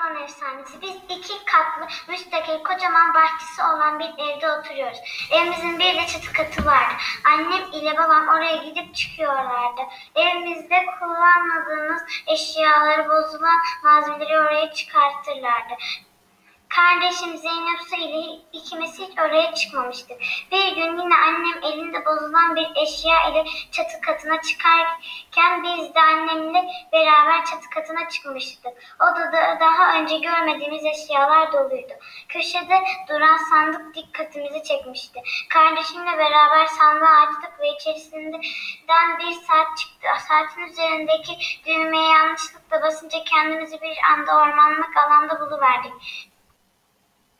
Balon efsanesi. Biz 2 katlı, müstakil, kocaman bahçesi olan bir evde oturuyoruz. Evimizin bir de çatı katı vardı. Annem ile babam oraya gidip çıkıyorlardı. Evimizde kullanmadığımız eşyaları, bozulan malzemeleri oraya çıkartırlardı. Kardeşim Zeynep Su ile ikimiz hiç oraya çıkmamıştık. Bir gün yine annem elinde bozulan bir eşya ile çatı katına çıkarken biz de annemle beraber çatı katına çıkmıştık. Odada daha önce görmediğimiz eşyalar doluydu. Köşede duran sandık dikkatimizi çekmişti. Kardeşimle beraber sandığı açtık ve içerisinden bir saat çıktı. Saatin üzerindeki düğmeye yanlışlıkla basınca kendimizi bir anda ormanlık alanda buluverdik.